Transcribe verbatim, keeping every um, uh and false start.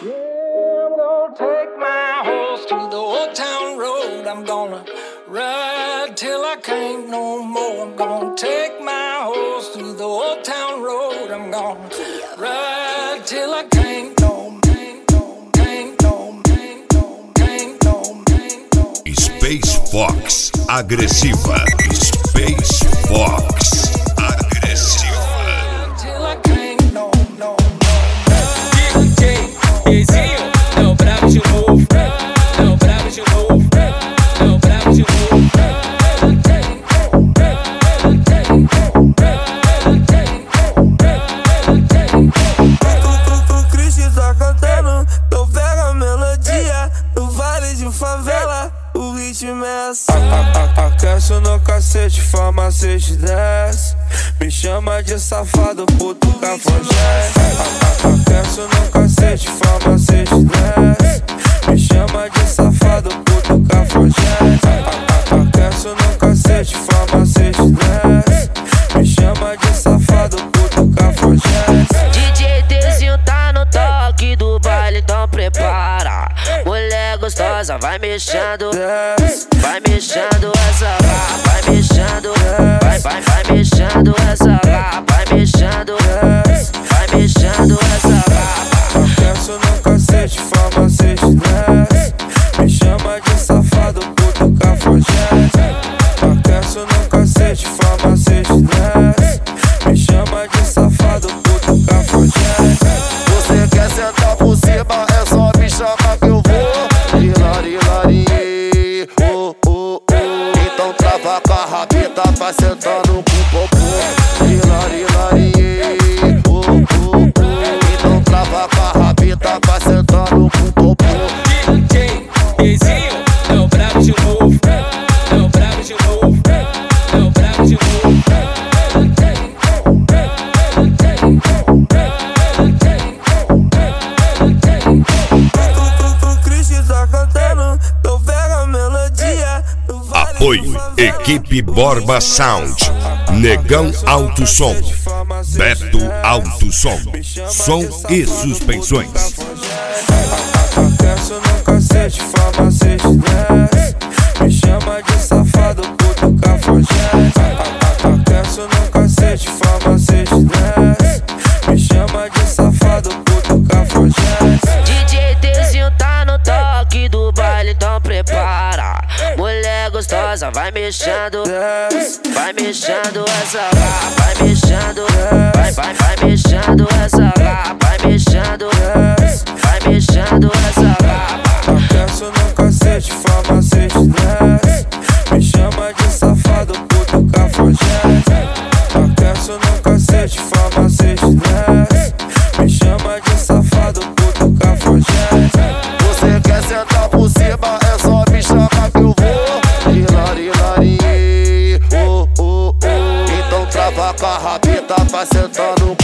Yeah, I'm gonna take my horse to the old town road. I'm gonna ride till I can't no more. I'm gonna take my horse to the old town road. I'm gonna ride till I can't no more. Space Fox agressiva. Space Fox agressiva. Till I can't no no D J Bezinho, é o brabo de novo. É o brabo de novo. É o brabo de novo. O Cristo tá cantando, então pega a melodia. No vale de favela, o ritmo é assim. Aquece no cacete, farmacete desce. Me chama de safado, puto cafajeste. Aquece no cacete, farmacete desce. Me chama de safado, puto cafajeste. Aquece no cacete, farmacete desce. Me chama de safado, puto cafajeste. D J Dezinho tá no toque do baile, então prepara. Mulher gostosa, vai mexendo, vai mexendo essa lá, vai mexendo, vai, vai, vai mexendo essa lá, vai mexendo, vai mexendo essa lá. Aquece no cacete, farmacete desce. Me chama de safado, puto cafajeste. Aquece no cacete, farmacete desce. Me chama de safado, puto cafajeste. Você quer sentar por cima, é só me chamar que eu vou. Hilari, hilari, oh, oh, oh. Então trava com a rabeta, vai sentando com o popô. Hilari, hilari, oh, oh, oh. Então trava com a rabeta, vai sentando com o popô. D J Bezinho, é o brabo de novo. É o brabo de novo. É o brabo de novo. O Cristo tá cantando, então pega a melodia. No vale de Apoio favela, Equipe Borba Sound, Negão Alto Som, Beto Alto Som, som e suspensões. Aquece no cacete, farmacete desce. Me chama de safado, puto cafajeste. Aquece no cacete, farmacete desce. Me chama de safado, puto cafajeste. D J Dezinho tá no toque do baile, então prepara. Mulher gostosa, vai mexendo, vai mexendo essa lá, vai mexendo, vai, vai, vai mexendo essa lá, vai mexendo, vai mexendo essa lá. Aquece no cacete, farmacete desce. Me chama de safado, puto cafajeste. Aquece no cacete, farmacete desce. Me chama de safado, puto cafajeste. Você quer sentar por cima, é só me chamar que eu vou. Hilari, hilari, oh, oh, oh. Então trava com a rabeta, vai sentando